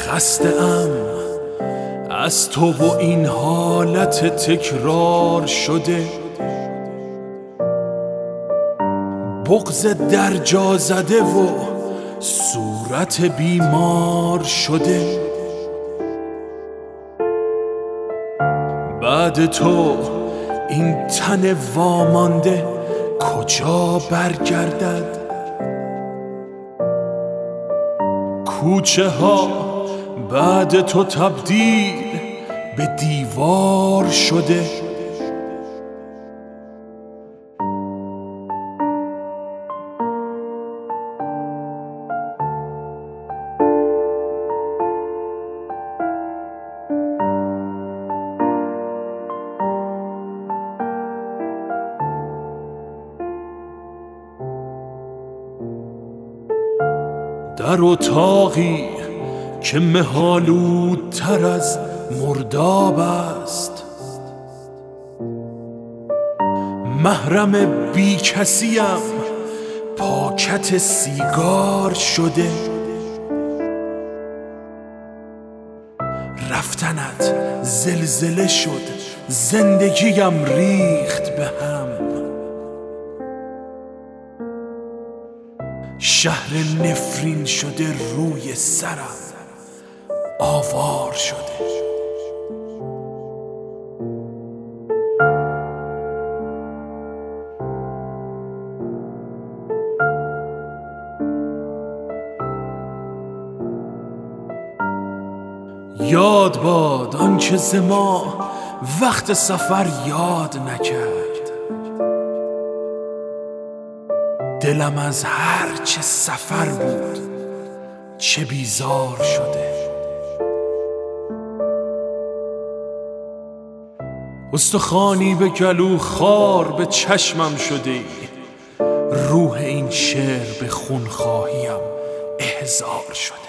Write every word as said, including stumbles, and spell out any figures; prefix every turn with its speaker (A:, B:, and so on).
A: خسته ام از تو و این حالت تکرار شده، بغض در جا زده و صورت بیمار شده. بعد تو این تن وامانده کجا برگردد؟ کوچه ها بعد تو تبدیل به دیوار شده. در اتاقی که مه‌آلودتر از مرداب است، محرم بی کسیم پاکت سیگار شده. رفتنت زلزله شد، زندگیم ریخت به هم. شهر نفرین شده روی سرم آوار شده. یاد باد آنچه ز ما وقت سفر یاد نکرد. دلم از هر چه سفر بود چه بیزار شده. استخوانی به گلو، خار به چشمم شده. روح این شعر به خونخواهیم احضار شده.